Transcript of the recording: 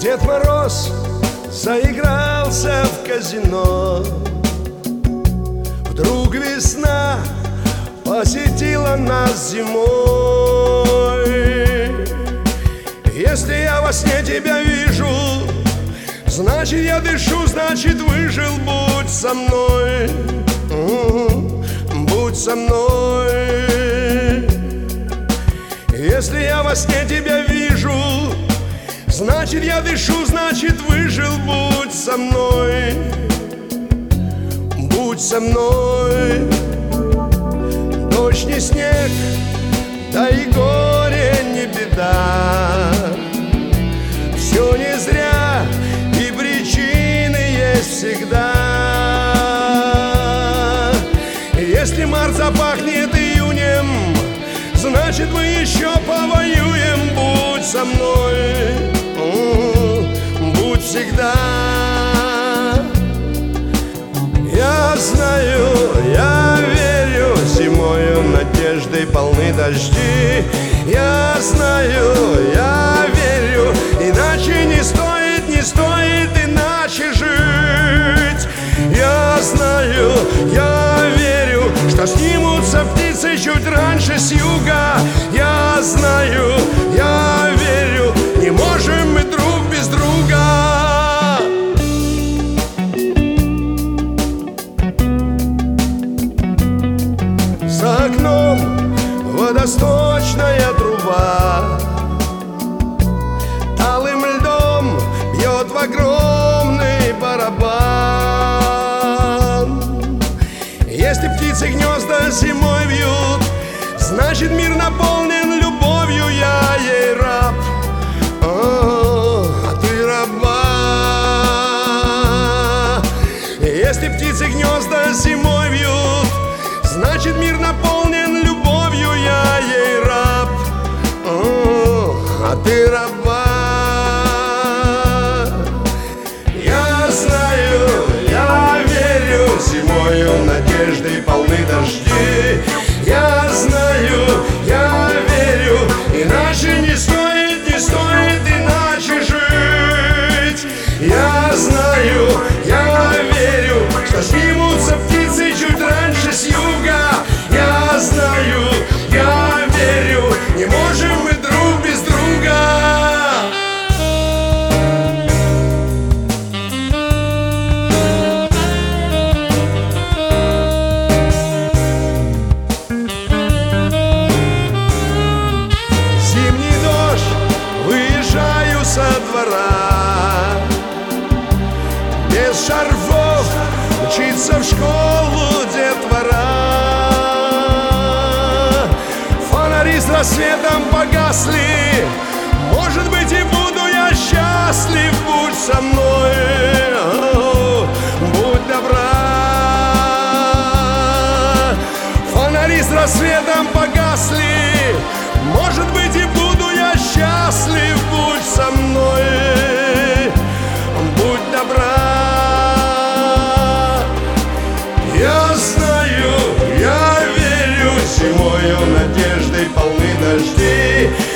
Дед Мороз заигрался в казино. Вдруг весна посетила нас зимой. Если я во сне тебя вижу, значит я дышу, значит выжил. Будь со мной, будь со мной. Если я во сне тебя вижу, значит я дышу, значит выжил. Будь со мной, будь со мной. Дождь не снег, да и горе не беда. Все не зря, и причины есть всегда. Если март запахнет июнем, значит мы еще повоюем. Будь со мной, будь всегда. Я знаю, я верю, зимою надеждой полны дожди. Я знаю, я верю, иначе не стоит, не стоит иначе жить. Я знаю, я верю, что снимутся птицы чуть раньше с юга. Я знаю, я верю, не можем мы друг без друга. За окном водосточная труба талым льдом бьет в огромный барабан. Если птицы гнезда зимой вьют, значит мир наполнен любовью. Я ей раб, а ты раба. Если птицы гнезда зимой вьют, значит мир наполнен любовью. Я ей раб, а ты раба. Я знаю, я верю, зимою надеждой полны дожди. Я знаю, я верю, иначе не стоит, не стоит иначе жить. Я знаю, я верю, что снимутся птицы чуть раньше с юга. Я знаю, я верю, не можем мы друг без друга. Зимний дождь, выезжаю со двора. Без шарфов мчится в школу детвора. Фонари с рассветом погасли, может быть и буду я счастлив. Будь со мной, будь добра. Фонари с рассветом погасли, может быть и буду я счастлив. Будь со мной, будь добра. Я знаю, я верю, зимою надеждой полны дожди.